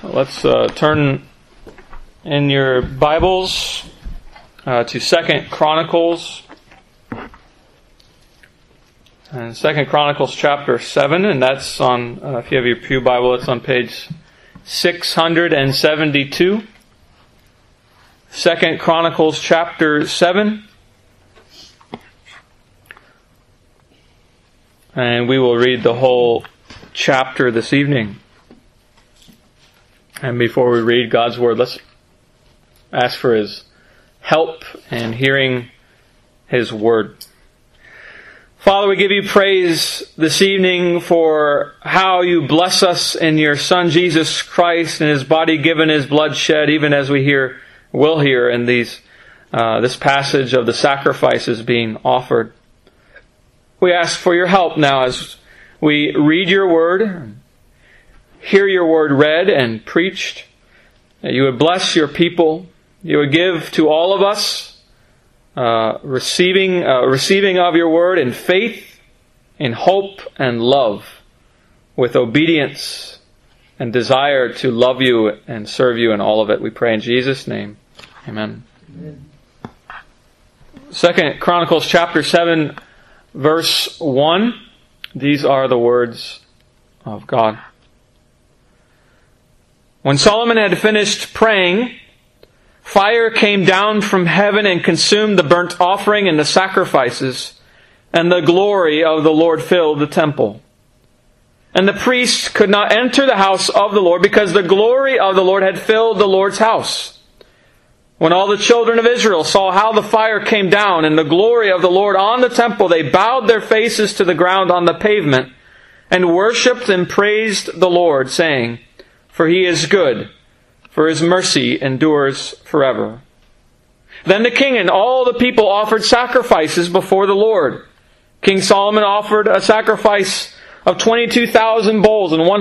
Let's turn in your Bibles to 2 Chronicles. And 2 Chronicles chapter 7, and that's on, if you have your Pew Bible, it's on page 672. 2 Chronicles chapter 7. And we will read the whole chapter this evening. And before we read God's Word, let's ask for His help in hearing His Word. Father, we give You praise this evening for how You bless us in Your Son Jesus Christ and His body given, His blood shed, even as we will hear in this passage of the sacrifices being offered. We ask for Your help now as we read Your Word, hear Your Word read and preached, that You would bless Your people. You would give to all of us receiving of Your Word in faith, in hope and love, with obedience and desire to love You and serve You in all of it. We pray in Jesus' name. Amen. 2 Chronicles chapter 7, verse 1. These are the words of God. When Solomon had finished praying, fire came down from heaven and consumed the burnt offering and the sacrifices, and the glory of the Lord filled the temple. And the priests could not enter the house of the Lord because the glory of the Lord had filled the Lord's house. When all the children of Israel saw how the fire came down and the glory of the Lord on the temple, they bowed their faces to the ground on the pavement and worshipped and praised the Lord, saying, "For He is good, for His mercy endures forever." Then the king and all the people offered sacrifices before the Lord. King Solomon offered a sacrifice of 22,000 bulls and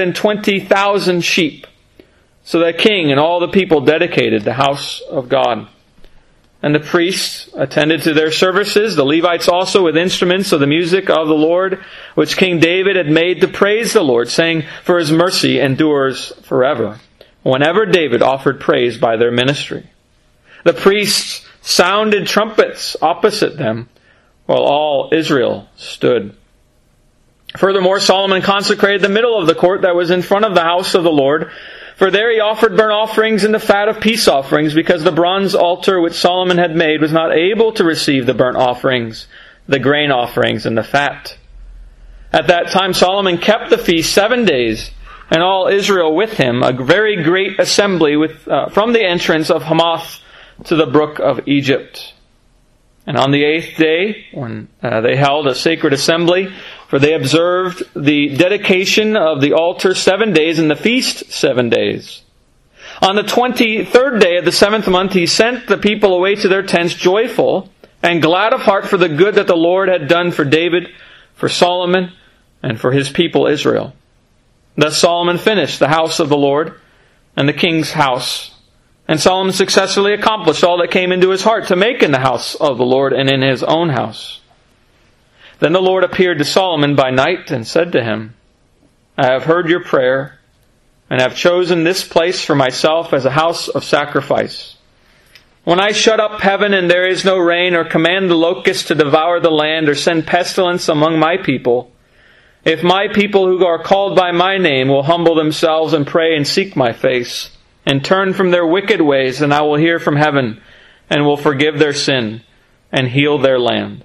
120,000 sheep. So the king and all the people dedicated the house of God. And the priests attended to their services, the Levites also with instruments of the music of the Lord, which King David had made to praise the Lord, saying, "For His mercy endures forever," whenever David offered praise by their ministry. The priests sounded trumpets opposite them, while all Israel stood. Furthermore, Solomon consecrated the middle of the court that was in front of the house of the Lord, for there he offered burnt offerings and the fat of peace offerings, because the bronze altar which Solomon had made was not able to receive the burnt offerings, the grain offerings, and the fat. At that time Solomon kept the feast 7 days, and all Israel with him, a very great assembly from the entrance of Hamath to the brook of Egypt. And on the 8th day, when they held a sacred assembly, for they observed the dedication of the altar 7 days and the feast 7 days. On the 23rd day of the 7th month, he sent the people away to their tents joyful and glad of heart for the good that the Lord had done for David, for Solomon, and for his people Israel. Thus Solomon finished the house of the Lord and the king's house. And Solomon successfully accomplished all that came into his heart to make in the house of the Lord and in his own house. Then the Lord appeared to Solomon by night and said to him, "I have heard your prayer and have chosen this place for myself as a house of sacrifice. When I shut up heaven and there is no rain, or command the locusts to devour the land, or send pestilence among my people, if my people who are called by my name will humble themselves and pray and seek my face, and turn from their wicked ways, then I will hear from heaven and will forgive their sin and heal their land.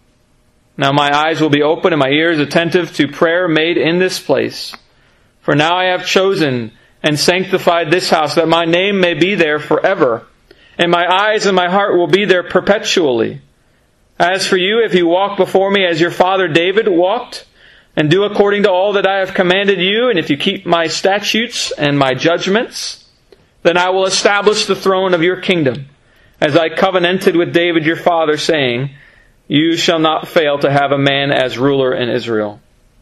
Now my eyes will be open and my ears attentive to prayer made in this place. For now I have chosen and sanctified this house, that my name may be there forever, and my eyes and my heart will be there perpetually. As for you, if you walk before me as your father David walked, and do according to all that I have commanded you, and if you keep my statutes and my judgments, then I will establish the throne of your kingdom, as I covenanted with David your father, saying, you shall not fail to have a man as ruler in Israel.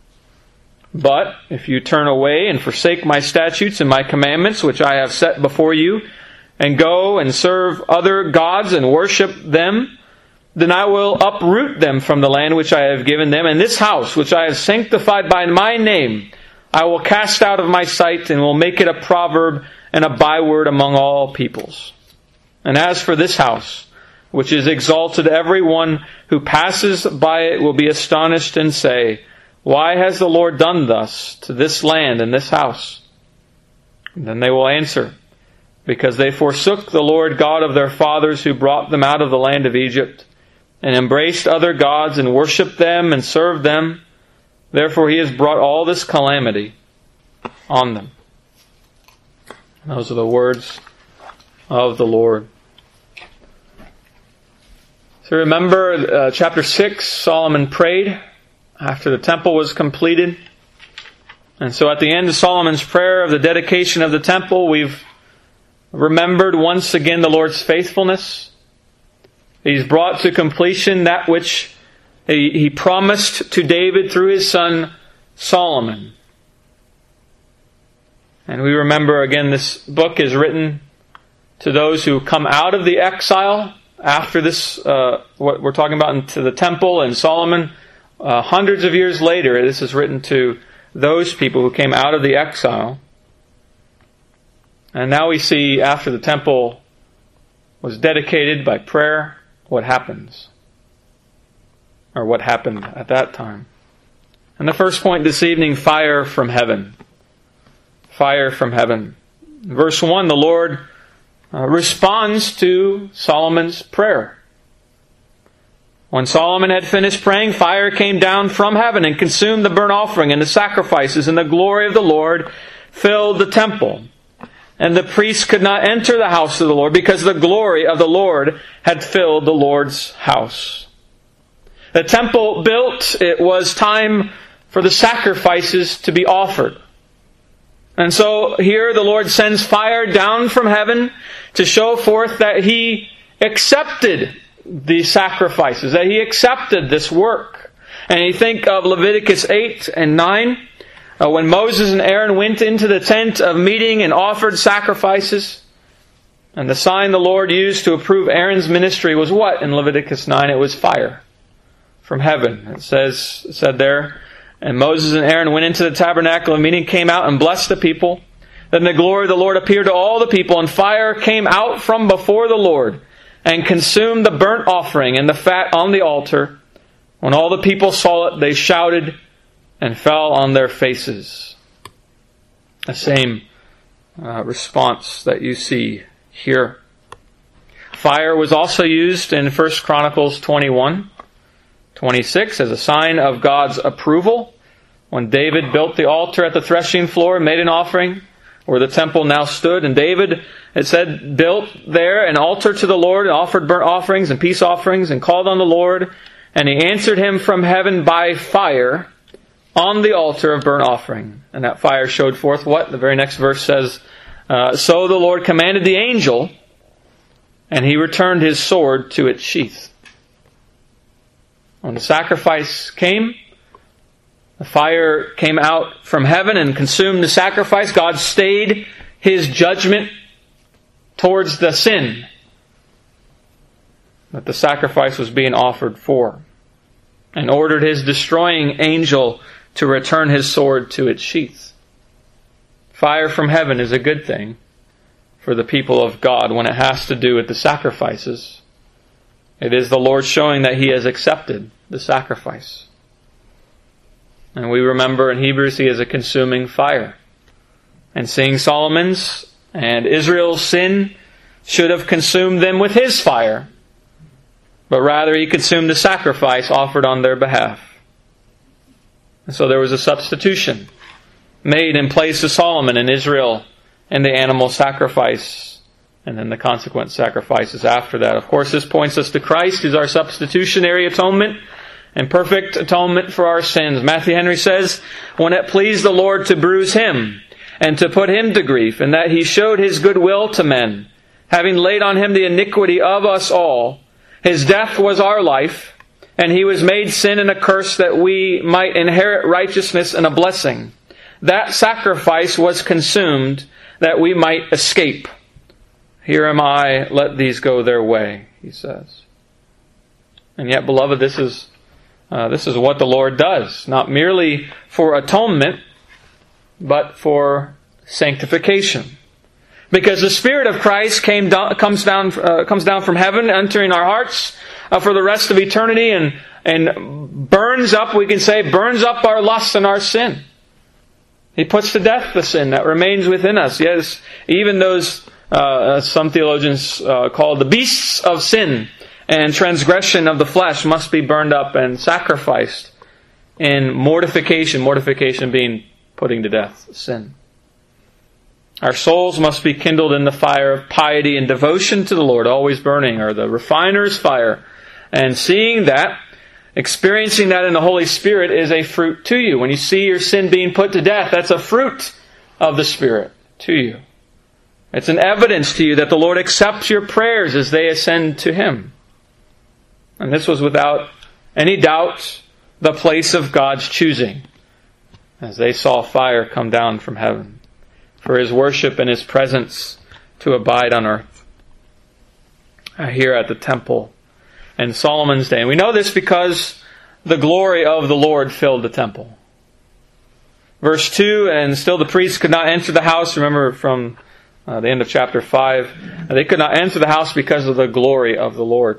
But if you turn away and forsake my statutes and my commandments, which I have set before you, and go and serve other gods and worship them, then I will uproot them from the land which I have given them, and this house which I have sanctified by my name I will cast out of my sight and will make it a proverb and a byword among all peoples. And as for this house, which is exalted, every one who passes by it will be astonished and say, why has the Lord done thus to this land and this house? And then they will answer, because they forsook the Lord God of their fathers who brought them out of the land of Egypt, and embraced other gods and worshipped them and served them. Therefore he has brought all this calamity on them. Those are the words of the Lord. So remember chapter 6, Solomon prayed after the temple was completed. And so at the end of Solomon's prayer of the dedication of the temple, we've remembered once again the Lord's faithfulness. He's brought to completion that which he promised to David through his son Solomon. And we remember again this book is written to those who come out of the exile after this, what we're talking about, into the temple and Solomon. Hundreds of years later, this is written to those people who came out of the exile. And now we see after the temple was dedicated by prayer, what happens. Or what happened at that time. And the first point this evening, fire from heaven. Fire from heaven. Verse 1, the Lord responds to Solomon's prayer. When Solomon had finished praying, fire came down from heaven and consumed the burnt offering and the sacrifices, and the glory of the Lord filled the temple. And the priests could not enter the house of the Lord because the glory of the Lord had filled the Lord's house. The temple built, it was time for the sacrifices to be offered. And so here the Lord sends fire down from heaven to show forth that He accepted the sacrifices, that He accepted this work. And you think of Leviticus 8 and 9, when Moses and Aaron went into the tent of meeting and offered sacrifices. And the sign the Lord used to approve Aaron's ministry was what in Leviticus 9? It was fire from heaven. It said there, and Moses and Aaron went into the tabernacle of meeting, came out and blessed the people. Then the glory of the Lord appeared to all the people, and fire came out from before the Lord and consumed the burnt offering and the fat on the altar. When all the people saw it, they shouted and fell on their faces. The same response that you see here. Fire was also used in 1 Chronicles 21:26 as a sign of God's approval. When David built the altar at the threshing floor and made an offering where the temple now stood. And David, it said, built there an altar to the Lord and offered burnt offerings and peace offerings and called on the Lord. And He answered him from heaven by fire on the altar of burnt offering. And that fire showed forth what? The very next verse says, so the Lord commanded the angel, and he returned his sword to its sheath. When the sacrifice came, the fire came out from heaven and consumed the sacrifice. God stayed His judgment towards the sin that the sacrifice was being offered for, and ordered His destroying angel to return his sword to its sheath. Fire from heaven is a good thing for the people of God when it has to do with the sacrifices. It is the Lord showing that He has accepted the sacrifice. And we remember in Hebrews He is a consuming fire. And seeing Solomon's and Israel's sin should have consumed them with His fire, but rather He consumed the sacrifice offered on their behalf. And so there was a substitution made in place of Solomon and Israel and the animal sacrifice, and then the consequent sacrifices after that. Of course, this points us to Christ, who's our substitutionary atonement and perfect atonement for our sins. Matthew Henry says, when it pleased the Lord to bruise Him and to put Him to grief, and that He showed His good will to men, having laid on Him the iniquity of us all, His death was our life, and He was made sin and a curse that we might inherit righteousness and a blessing. That sacrifice was consumed that we might escape. Here am I, let these go their way, He says. And yet, beloved, this is what the Lord does. Not merely for atonement, but for sanctification. Because the Spirit of Christ comes down from heaven, entering our hearts for the rest of eternity, and burns up our lust and our sin. He puts to death the sin that remains within us. Yes, even those, some theologians call the beasts of sin and transgression of the flesh must be burned up and sacrificed in mortification. Mortification being putting to death sin. Our souls must be kindled in the fire of piety and devotion to the Lord, always burning, or the refiner's fire. And seeing that, experiencing that in the Holy Spirit is a fruit to you. When you see your sin being put to death, that's a fruit of the Spirit to you. It's an evidence to you that the Lord accepts your prayers as they ascend to Him. And this was without any doubt the place of God's choosing, as they saw fire come down from heaven for His worship and His presence to abide on earth here at the temple in Solomon's day. And we know this because the glory of the Lord filled the temple. Verse 2, and still the priests could not enter the house. Remember from the end of chapter 5, they could not enter the house because of the glory of the Lord.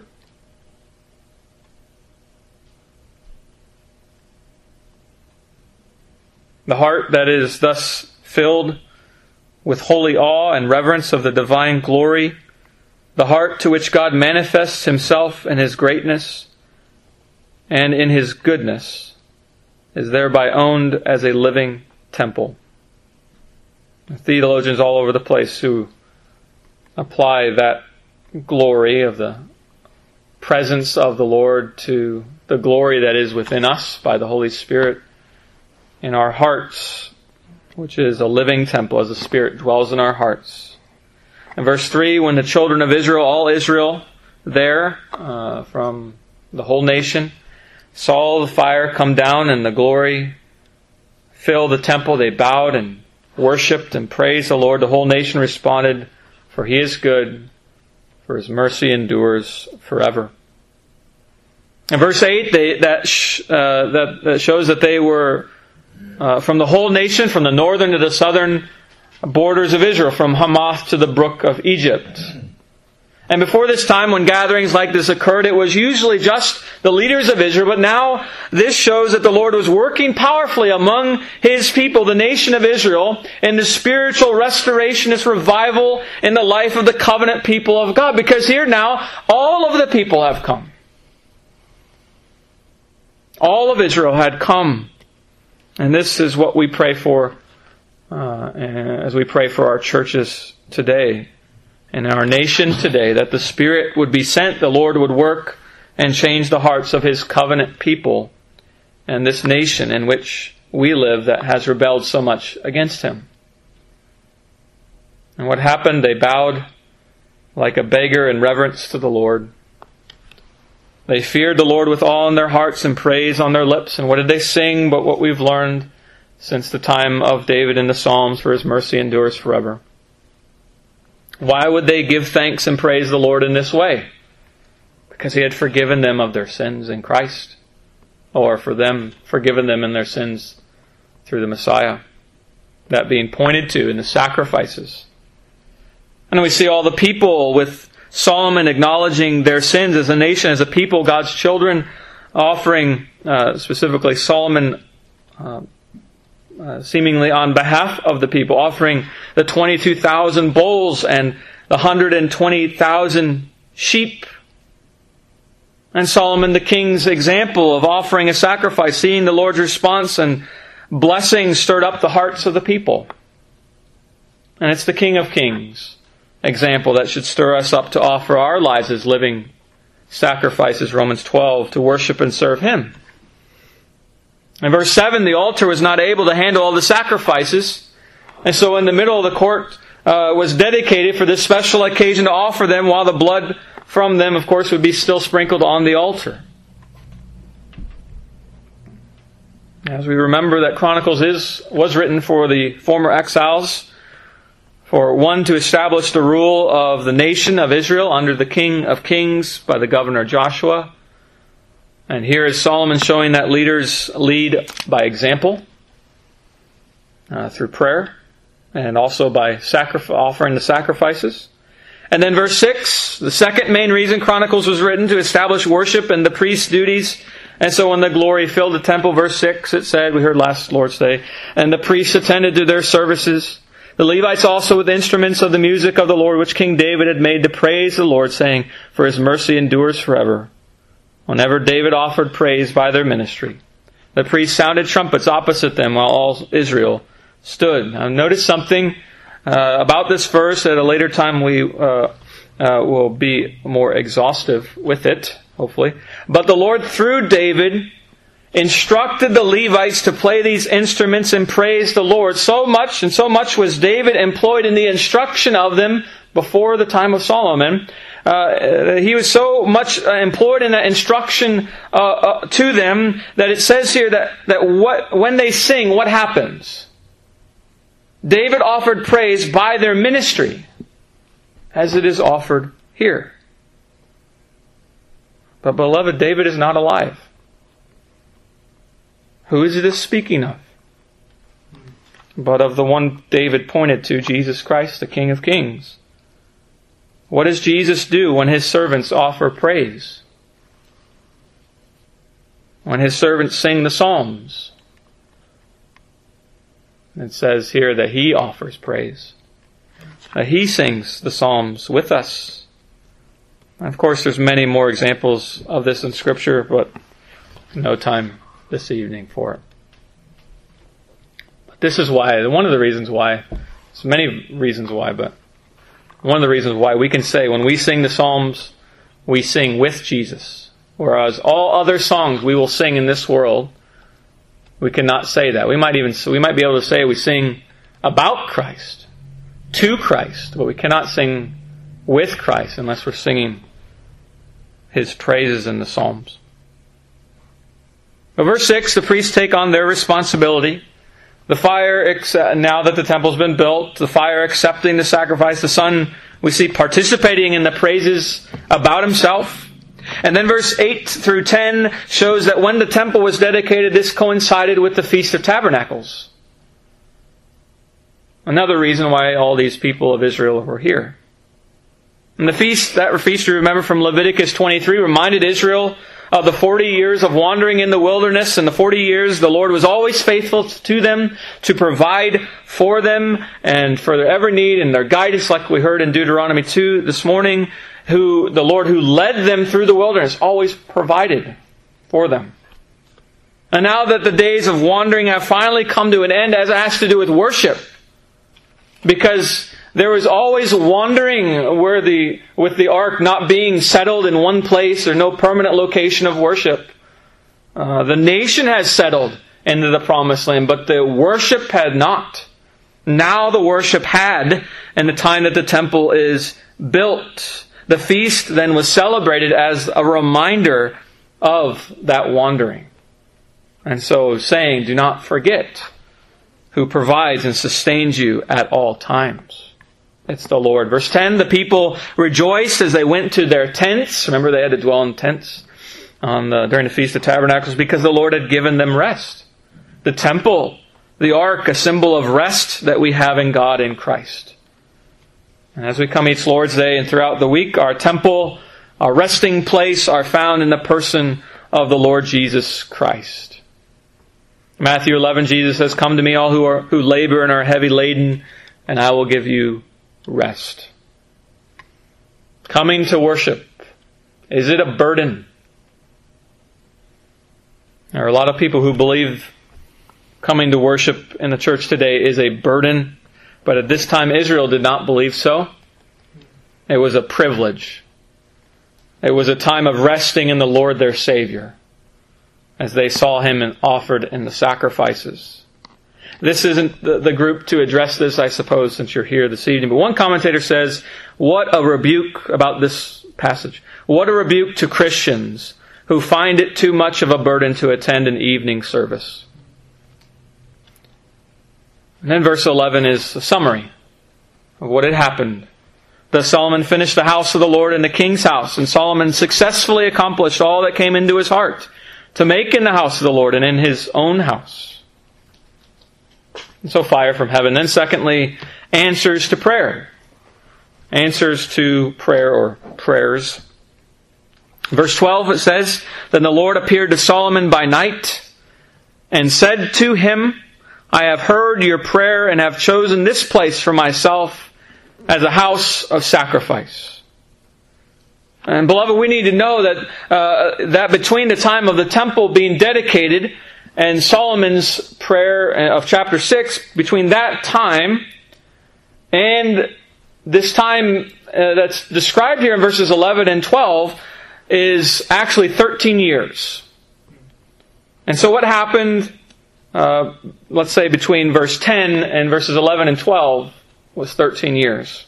The heart that is thus filled with holy awe and reverence of the divine glory, the heart to which God manifests Himself in His greatness and in His goodness, is thereby owned as a living temple. Theologians all over the place who apply that glory of the presence of the Lord to the glory that is within us by the Holy Spirit in our hearts, which is a living temple as the Spirit dwells in our hearts. In verse 3, when the children of Israel, all Israel there from the whole nation, saw the fire come down and the glory fill the temple, they bowed and worshipped and praised the Lord. The whole nation responded, "For He is good, for His mercy endures forever." In verse 8, that shows that they were from the whole nation, from the northern to the southern borders of Israel, from Hamath to the brook of Egypt. And before this time, when gatherings like this occurred, it was usually just the leaders of Israel. But now this shows that the Lord was working powerfully among His people, the nation of Israel, in the spiritual restoration, this revival in the life of the covenant people of God. Because here now, all of the people have come. All of Israel had come. And this is what we pray for as we pray for our churches today and our nation today, that the Spirit would be sent, the Lord would work and change the hearts of His covenant people and this nation in which we live that has rebelled so much against Him. And what happened? They bowed like a beggar in reverence to the Lord. They feared the Lord with awe in their hearts and praise on their lips. And what did they sing but what we've learned since the time of David in the Psalms, for His mercy endures forever? Why would they give thanks and praise the Lord in this way? Because He had forgiven them of their sins in Christ, or forgiven them in their sins through the Messiah. That being pointed to in the sacrifices. And we see all the people with Solomon acknowledging their sins as a nation, as a people, God's children, offering, specifically Solomon, seemingly on behalf of the people, offering the 22,000 bulls and the 120,000 sheep. And Solomon, the king's example of offering a sacrifice, seeing the Lord's response and blessing stirred up the hearts of the people. And it's the King of Kings example that should stir us up to offer our lives as living sacrifices, Romans 12, to worship and serve Him. In verse 7, the altar was not able to handle all the sacrifices, and so in the middle of the court was dedicated for this special occasion to offer them, while the blood from them, of course, would be still sprinkled on the altar. As we remember that Chronicles was written for the former exiles, for one, to establish the rule of the nation of Israel under the King of Kings by the governor Joshua. And here is Solomon showing that leaders lead by example. through prayer and also by offering the sacrifices. And then verse 6, the second main reason Chronicles was written, to establish worship and the priest's duties. And so when the glory filled the temple, verse 6, it said, we heard last Lord's Day, and the priests attended to their services. The Levites also with instruments of the music of the Lord, which King David had made to praise the Lord, saying, for His mercy endures forever. Whenever David offered praise by their ministry, the priests sounded trumpets opposite them while all Israel stood. Now notice something about this verse. At a later time we will be more exhaustive with it, hopefully. But the Lord, through David, instructed the Levites to play these instruments and praise the Lord. So much was David employed in the instruction of them before the time of Solomon. He was so much employed in that instruction to them that it says here that when they sing, what happens? David offered praise by their ministry, as it is offered here. But beloved, David is not alive. Who is this speaking of? But of the one David pointed to, Jesus Christ, the King of Kings. What does Jesus do when His servants offer praise? When His servants sing the Psalms? It says here that He offers praise. That He sings the Psalms with us. And of course, there's many more examples of this in Scripture, but no time this evening for it. But this is why, one of the reasons why, there's many reasons why, but one of the reasons why we can say when we sing the Psalms, we sing with Jesus. Whereas all other songs we will sing in this world, we cannot say that. We might be able to say we sing about Christ, to Christ, but we cannot sing with Christ unless we're singing His praises in the Psalms. But verse 6, the priests take on their responsibility. The fire, now that the temple's been built, the fire accepting the sacrifice, the Son, we see participating in the praises about Himself. And then verse 8 through 10 shows that when the temple was dedicated, this coincided with the Feast of Tabernacles. Another reason why all these people of Israel were here. And that feast you remember from Leviticus 23 reminded Israel of the 40 years of wandering in the wilderness. And the 40 years the Lord was always faithful to them to provide for them and for their every need and their guidance, like we heard in Deuteronomy 2 this morning. The Lord who led them through the wilderness always provided for them. And now that the days of wandering have finally come to an end, as it has to do with worship, because there was always wandering with the ark not being settled in one place or no permanent location of worship. The nation has settled into the promised land, but the worship had not. Now the worship had, in the time that the temple is built. The feast then was celebrated as a reminder of that wandering. And so saying, do not forget who provides and sustains you at all times. It's the Lord. Verse 10, the people rejoiced as they went to their tents. Remember, they had to dwell in tents during the Feast of Tabernacles because the Lord had given them rest. The temple, the ark, a symbol of rest that we have in God in Christ. And as we come each Lord's Day and throughout the week, our temple, our resting place are found in the person of the Lord Jesus Christ. Matthew 11, Jesus says, "Come to me, all who labor and are heavy laden, and I will give you rest." Coming to worship, is it a burden? There are a lot of people who believe coming to worship in the church today is a burden, but at this time Israel did not believe so. It was a privilege. It was a time of resting in the Lord their Savior as they saw Him offered in the sacrifices. This isn't the group to address this, I suppose, since you're here this evening. But one commentator says, what a rebuke about this passage. What a rebuke to Christians who find it too much of a burden to attend an evening service. And then verse 11 is a summary of what had happened. Thus Solomon finished the house of the Lord and the king's house, and Solomon successfully accomplished all that came into his heart to make in the house of the Lord and in his own house. So fire from heaven. Then secondly, answers to prayer. Answers to prayer or prayers. Verse 12 it says, Then the Lord appeared to Solomon by night and said to him, I have heard your prayer and have chosen this place for myself as a house of sacrifice. And beloved, we need to know that between the time of the temple being dedicated and Solomon's prayer of chapter 6, between that time and this time that's described here in verses 11 and 12 is actually 13 years. And so what happened, let's say between verse 10 and verses 11 and 12 was 13 years.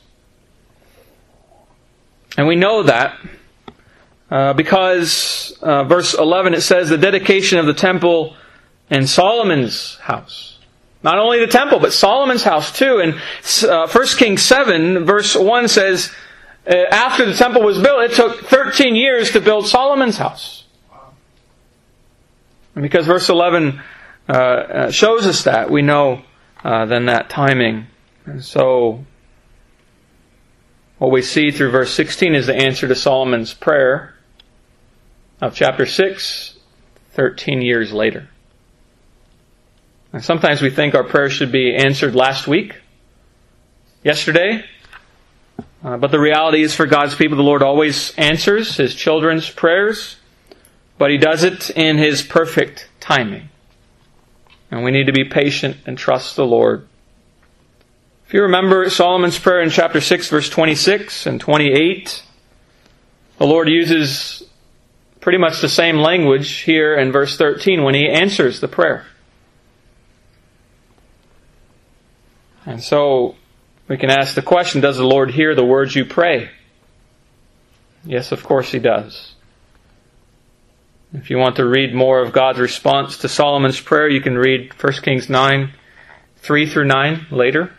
And we know that because verse 11 it says the dedication of the temple and Solomon's house. Not only the temple, but Solomon's house too. And 1 Kings 7 verse 1 says, after the temple was built, it took 13 years to build Solomon's house. And because verse 11 shows us that, we know then that timing. And so what we see through verse 16 is the answer to Solomon's prayer of chapter 6, 13 years later. And sometimes we think our prayers should be answered last week, yesterday. But the reality is for God's people, the Lord always answers His children's prayers, but He does it in His perfect timing. And we need to be patient and trust the Lord. If you remember Solomon's prayer in chapter 6, verse 26 and 28, the Lord uses pretty much the same language here in verse 13 when He answers the prayer. And so we can ask the question, does the Lord hear the words you pray? Yes, of course He does. If you want to read more of God's response to Solomon's prayer, you can read 1 Kings 9, 3 through 9 later.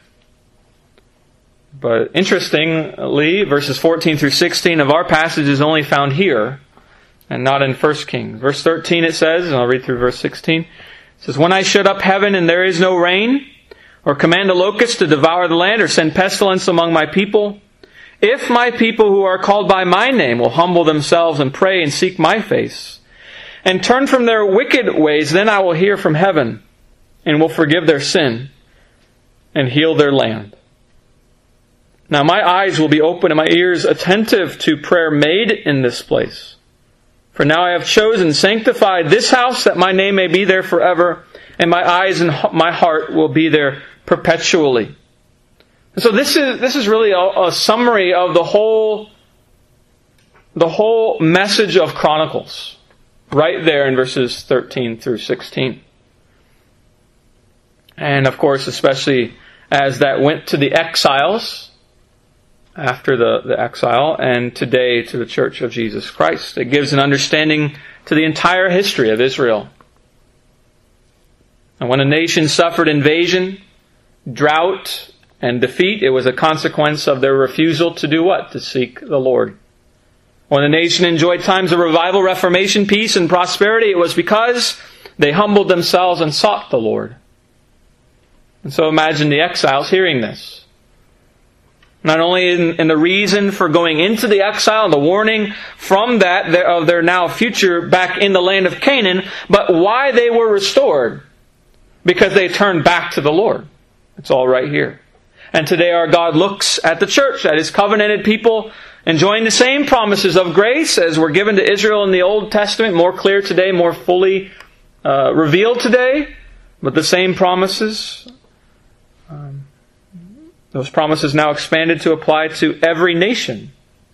But interestingly, verses 14 through 16 of our passage is only found here and not in 1 Kings. Verse 13 it says, and I'll read through verse 16, it says, When I shut up heaven and there is no rain, or command a locust to devour the land, or send pestilence among my people, if my people who are called by my name will humble themselves and pray and seek my face, and turn from their wicked ways, then I will hear from heaven, and will forgive their sin, and heal their land. Now my eyes will be open and my ears attentive to prayer made in this place. For now I have chosen, sanctified this house, that my name may be there forever, and my eyes and my heart will be there perpetually. And so this is really a summary of the whole message of Chronicles, right there in verses 13 through 16. And of course, especially as that went to the exiles after the exile, and today to the Church of Jesus Christ. It gives an understanding to the entire history of Israel. And when a nation suffered invasion, drought, and defeat, it was a consequence of their refusal to do what? To seek the Lord. When the nation enjoyed times of revival, reformation, peace, and prosperity, it was because they humbled themselves and sought the Lord. And so imagine the exiles hearing this. Not only in the reason for going into the exile and the warning from that of their now future back in the land of Canaan, but why they were restored. Because they turned back to the Lord. It's all right here. And today our God looks at the church, at His covenanted people, enjoying the same promises of grace as were given to Israel in the Old Testament, more clear today, more fully revealed today, but the same promises. Those promises now expanded to apply to every nation.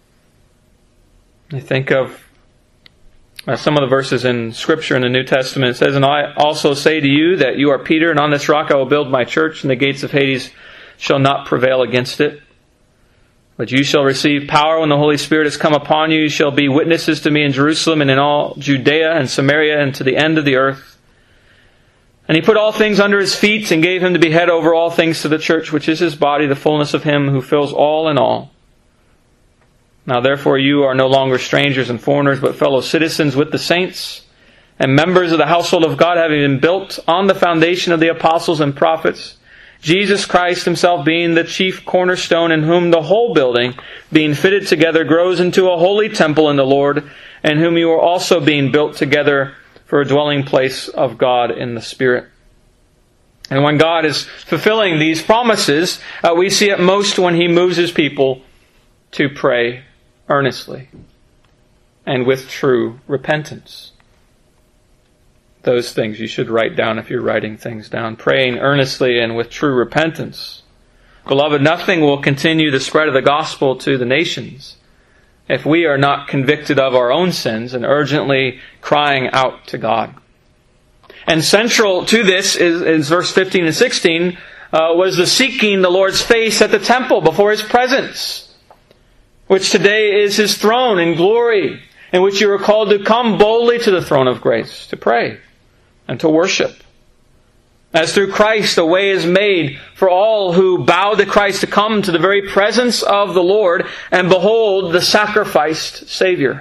I think of some of the verses in Scripture in the New Testament. It says, And I also say to you that you are Peter, and on this rock I will build my church, and the gates of Hades shall not prevail against it. But you shall receive power when the Holy Spirit has come upon you. You shall be witnesses to me in Jerusalem and in all Judea and Samaria and to the end of the earth. And He put all things under His feet and gave Him to be head over all things to the church, which is His body, the fullness of Him who fills all in all. Now therefore you are no longer strangers and foreigners, but fellow citizens with the saints, and members of the household of God, having been built on the foundation of the apostles and prophets, Jesus Christ himself being the chief cornerstone, in whom the whole building, being fitted together, grows into a holy temple in the Lord, and whom you are also being built together for a dwelling place of God in the Spirit. And when God is fulfilling these promises, we see it most when He moves His people to pray earnestly and with true repentance. Those things you should write down if you're writing things down. Praying earnestly and with true repentance. Beloved, nothing will continue the spread of the gospel to the nations if we are not convicted of our own sins and urgently crying out to God. And central to this is verse 15 and 16, was the seeking the Lord's face at the temple before His presence, which today is His throne in glory, in which you are called to come boldly to the throne of grace, to pray and to worship. As through Christ a way is made for all who bow to Christ to come to the very presence of the Lord and behold the sacrificed Savior.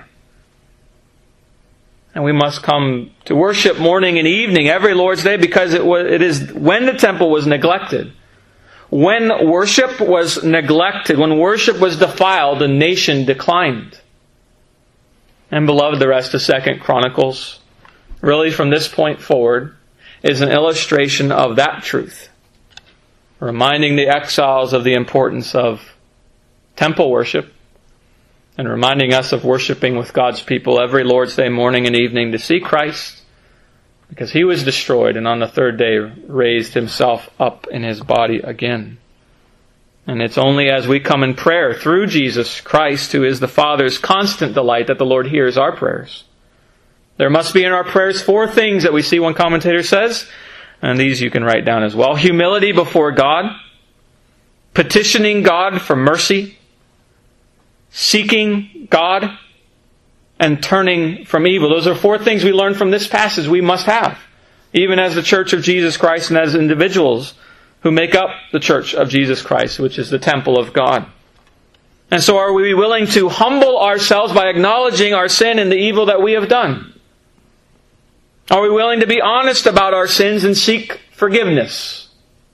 And we must come to worship morning and evening every Lord's Day, because it is when the temple was neglected, when worship was neglected, when worship was defiled, the nation declined. And beloved, the rest of 2 Chronicles, really from this point forward, is an illustration of that truth, reminding the exiles of the importance of temple worship, and reminding us of worshiping with God's people every Lord's Day morning and evening to see Christ, because He was destroyed and on the third day raised Himself up in His body again. And it's only as we come in prayer through Jesus Christ, who is the Father's constant delight, that the Lord hears our prayers. There must be in our prayers 4 things that we see one commentator says, and these you can write down as well. Humility before God, petitioning God for mercy, seeking God, and turning from evil. Those are 4 things we learn from this passage we must have, even as the Church of Jesus Christ and as individuals who make up the Church of Jesus Christ, which is the temple of God. And so are we willing to humble ourselves by acknowledging our sin and the evil that we have done? Are we willing to be honest about our sins and seek forgiveness?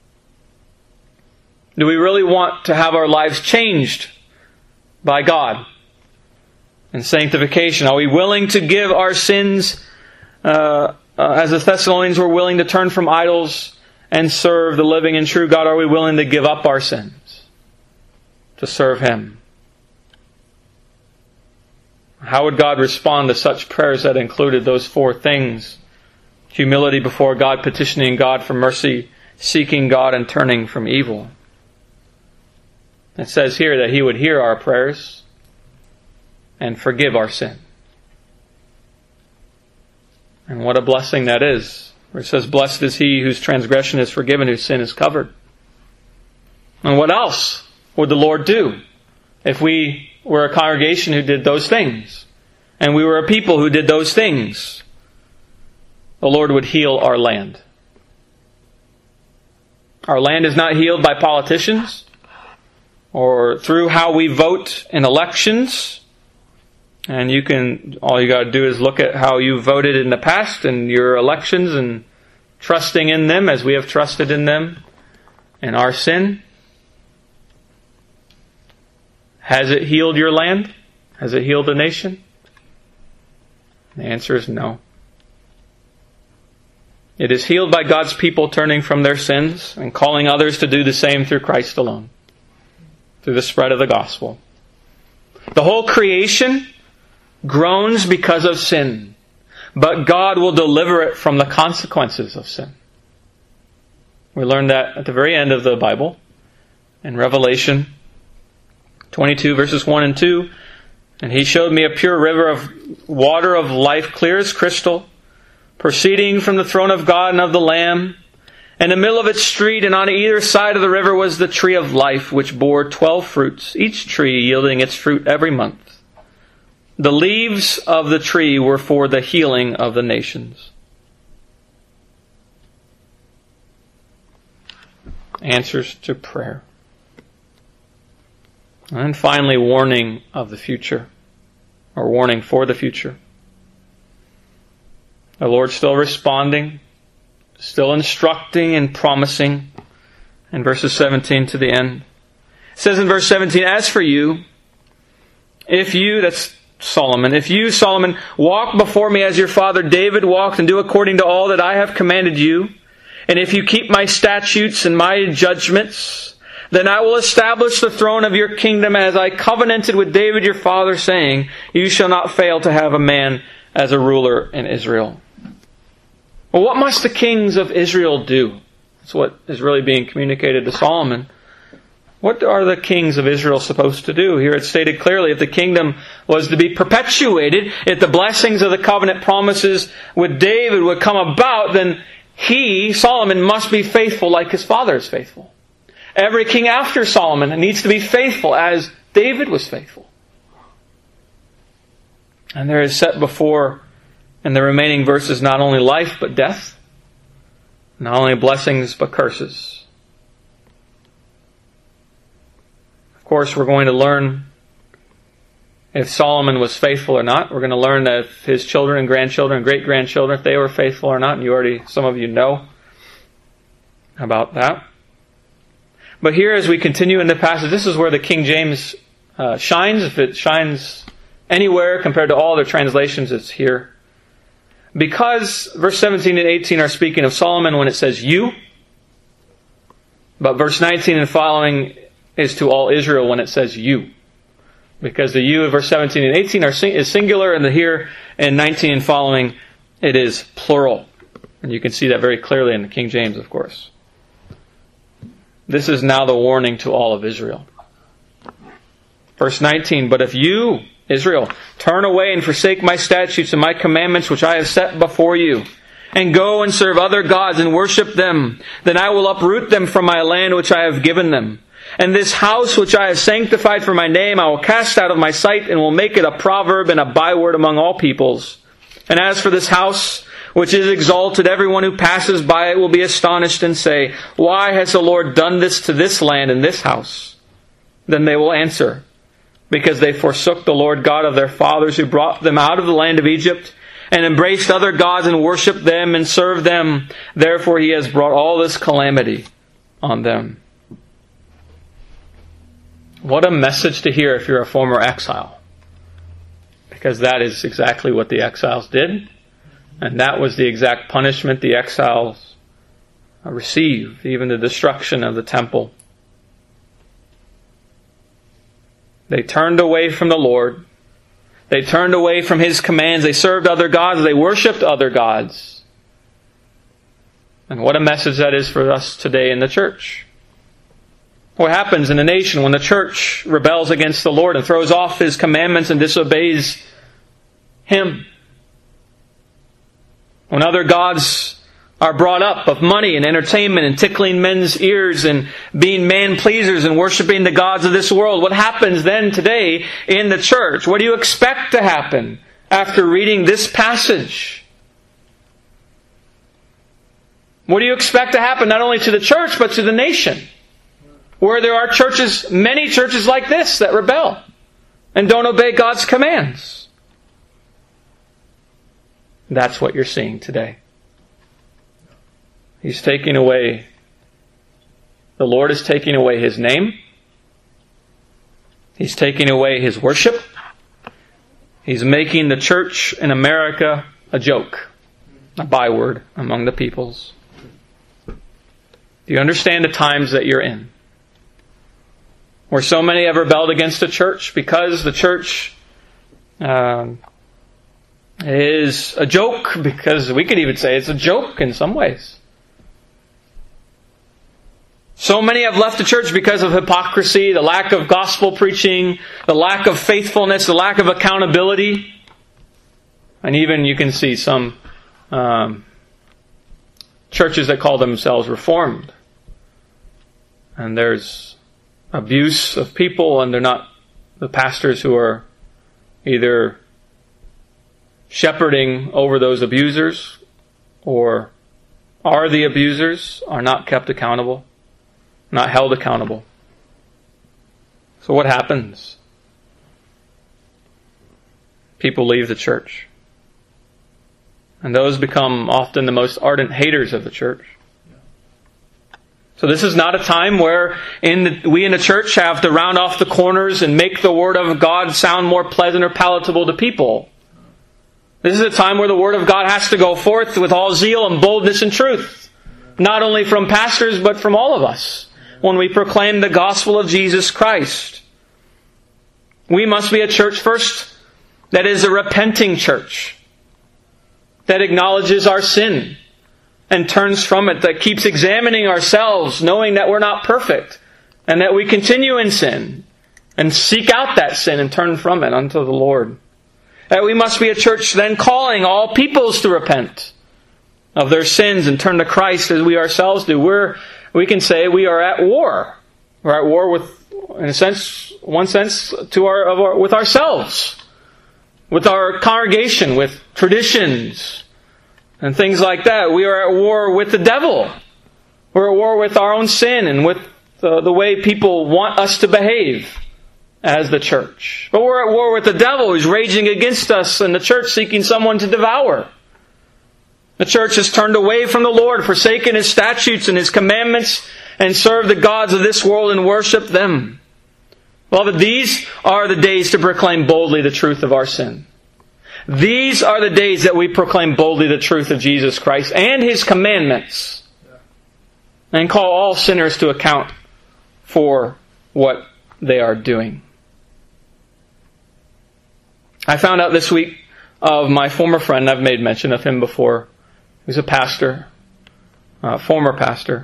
Do we really want to have our lives changed by God and sanctification? Are we willing to give our sins, as the Thessalonians were willing to turn from idols and serve the living and true God? Are we willing to give up our sins to serve Him? How would God respond to such prayers that included those 4 things? Humility before God, petitioning God for mercy, seeking God, and turning from evil. It says here that He would hear our prayers and forgive our sin. And what a blessing that is. Where it says, blessed is he whose transgression is forgiven, whose sin is covered. And what else would the Lord do if we were a congregation who did those things, and we were a people who did those things? The Lord would heal our land. Our land is not healed by politicians or through how we vote in elections. And all you got to do is look at how you voted in the past and your elections and trusting in them as we have trusted in them and our sin. Has it healed your land? Has it healed the nation? The answer is no. It is healed by God's people turning from their sins and calling others to do the same through Christ alone, through the spread of the gospel. The whole creation groans because of sin, but God will deliver it from the consequences of sin. We learn that at the very end of the Bible, in Revelation 22 verses 1 and 2. And He showed me a pure river of water of life, clear as crystal, proceeding from the throne of God and of the Lamb. In the middle of its street and on either side of the river was the tree of life, which bore 12 fruits, each tree yielding its fruit every month. The leaves of the tree were for the healing of the nations. Answers to prayer. And finally, warning of the future, or warning for the future. The Lord still responding, still instructing and promising, in verses 17 to the end. It says in verse 17, "As for you, if you," that's Solomon, "if you, Solomon, walk before me as your father David walked and do according to all that I have commanded you, and if you keep my statutes and my judgments, then I will establish the throne of your kingdom as I covenanted with David your father, saying, you shall not fail to have a man as a ruler in Israel." Well, what must the kings of Israel do? That's what is really being communicated to Solomon. What are the kings of Israel supposed to do? Here it's stated clearly, if the kingdom was to be perpetuated, if the blessings of the covenant promises with David would come about, then he, Solomon, must be faithful like his father is faithful. Every king after Solomon needs to be faithful as David was faithful. And there is set before in the remaining verses not only life but death, not only blessings but curses. Of course, we're going to learn if Solomon was faithful or not. We're going to learn that if his children and grandchildren and great-grandchildren, if they were faithful or not. And some of you know about that. But here, as we continue in the passage, this is where the King James shines. If it shines anywhere compared to all other translations, it's here. Because verse 17 and 18 are speaking of Solomon when it says you, but verse 19 and following is to all Israel when it says you. Because the you of verse 17 and 18 is singular, and the here in 19 and following, it is plural. And you can see that very clearly in the King James, of course. This is now the warning to all of Israel. Verse 19, "But if you, Israel, turn away and forsake my statutes and my commandments which I have set before you, and go and serve other gods and worship them, then I will uproot them from my land which I have given them. And this house which I have sanctified for my name I will cast out of my sight, and will make it a proverb and a byword among all peoples. And as for this house which is exalted, everyone who passes by it will be astonished and say, why has the Lord done this to this land and this house? Then they will answer, because they forsook the Lord God of their fathers who brought them out of the land of Egypt, and embraced other gods and worshipped them and served them. Therefore He has brought all this calamity on them." What a message to hear if you're a former exile. Because that is exactly what the exiles did. And that was the exact punishment the exiles received, even the destruction of the temple. They turned away from the Lord. They turned away from His commands. They served other gods. They worshipped other gods. And what a message that is for us today in the church. What happens in a nation when the church rebels against the Lord and throws off His commandments and disobeys Him? When other gods are brought up of money and entertainment and tickling men's ears and being man-pleasers and worshiping the gods of this world, what happens then today in the church? What do you expect to happen after reading this passage? What do you expect to happen not only to the church but to the nation? Where there are churches, many churches like this that rebel and don't obey God's commands. That's what you're seeing today. He's taking away, the Lord is taking away His name. He's taking away His worship. He's making the church in America a joke, a byword among the peoples. Do you understand the times that you're in? Where so many have rebelled against the church because the church is a joke, because we could even say it's a joke in some ways. So many have left the church because of hypocrisy, the lack of gospel preaching, the lack of faithfulness, the lack of accountability. And even you can see some churches that call themselves Reformed. And there's abuse of people, and they're not the pastors who are either shepherding over those abusers or are the abusers, are not kept accountable, not held accountable. So what happens? People leave the church. And those become often the most ardent haters of the church. So this is not a time where we in the church have to round off the corners and make the Word of God sound more pleasant or palatable to people. This is a time where the Word of God has to go forth with all zeal and boldness and truth. Not only from pastors, but from all of us, when we proclaim the gospel of Jesus Christ. We must be a church first that is a repenting church, that acknowledges our sin and turns from it, that keeps examining ourselves, knowing that we're not perfect, and that we continue in sin, and seek out that sin and turn from it unto the Lord. That we must be a church then calling all peoples to repent of their sins and turn to Christ as we ourselves do. We can say we are at war. We're at war with, in a sense, one sense, with ourselves, with our congregation, with traditions, and things like that. We are at war with the devil. We're at war with our own sin and with the way people want us to behave as the church. But we're at war with the devil who's raging against us, and the church seeking someone to devour. The church has turned away from the Lord, forsaken His statutes and His commandments, and served the gods of this world and worshiped them. Beloved, these are the days to proclaim boldly the truth of our sin. These are the days that we proclaim boldly the truth of Jesus Christ and His commandments, and call all sinners to account for what they are doing. I found out this week of my former friend. I've made mention of him before. He's a pastor, former pastor.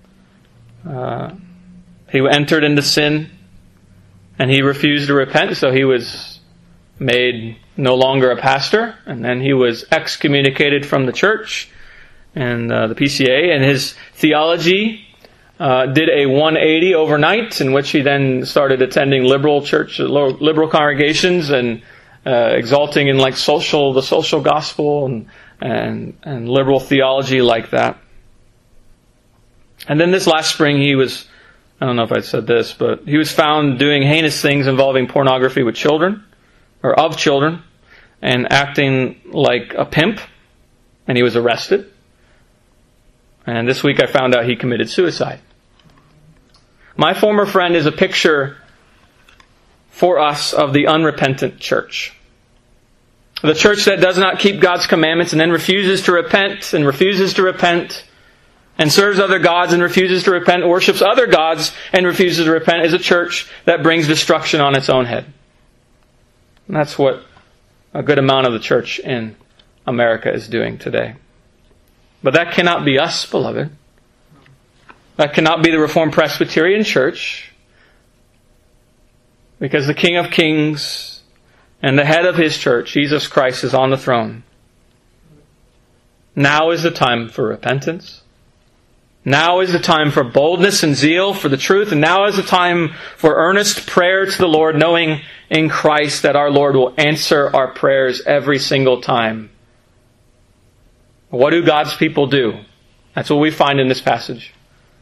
He entered into sin and he refused to repent, so he was made no longer a pastor, and then he was excommunicated from the church and the PCA, and his theology did a 180 overnight, in which he then started attending liberal congregations and exalting in the social gospel and liberal theology like that. And then this last spring I don't know if I said this, but he was found doing heinous things involving pornography with children, or of children, and acting like a pimp, and he was arrested. And this week I found out he committed suicide. My former friend is a picture for us of the unrepentant church. The church that does not keep God's commandments and then refuses to repent and serves other gods and refuses to repent, worships other gods and refuses to repent, is a church that brings destruction on its own head. And that's what a good amount of the church in America is doing today. But that cannot be us, beloved. That cannot be the Reformed Presbyterian Church, because the King of Kings and the head of His church, Jesus Christ, is on the throne. Now is the time for repentance. Now is the time for boldness and zeal for the truth. And now is the time for earnest prayer to the Lord, knowing in Christ that our Lord will answer our prayers every single time. What do God's people do? That's what we find in this passage.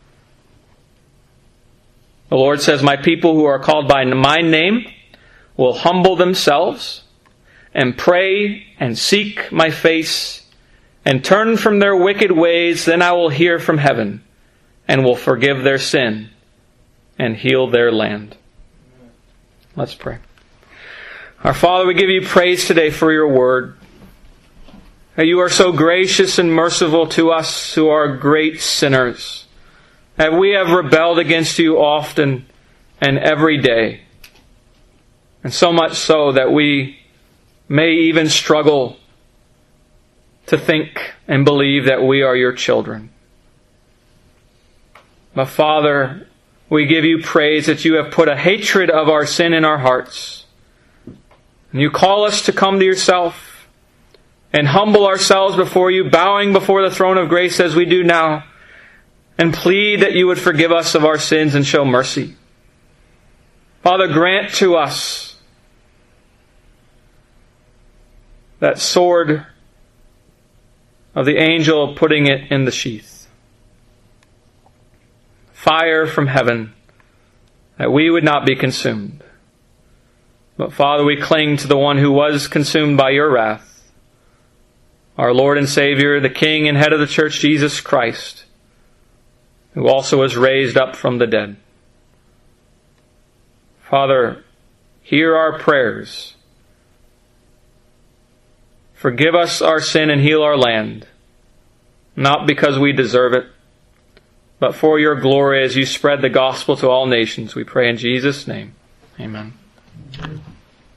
The Lord says, "My people who are called by my name will humble themselves and pray and seek my face and turn from their wicked ways. Then I will hear from heaven and will forgive their sin and heal their land." Let's pray. Our Father, we give you praise today for your word. That you are so gracious and merciful to us who are great sinners. That we have rebelled against you often and every day. And so much so that we may even struggle to think and believe that we are your children. But Father, we give you praise that you have put a hatred of our sin in our hearts. And you call us to come to yourself and humble ourselves before you, bowing before the throne of grace as we do now, and plead that you would forgive us of our sins and show mercy. Father, grant to us that sword of the angel putting it in the sheath. Fire from heaven, that we would not be consumed. But Father, we cling to the one who was consumed by your wrath, our Lord and Savior, the King and head of the church, Jesus Christ, who also was raised up from the dead. Father, hear our prayers. Forgive us our sin and heal our land, not because we deserve it, but for your glory as you spread the gospel to all nations. We pray in Jesus' name. Amen.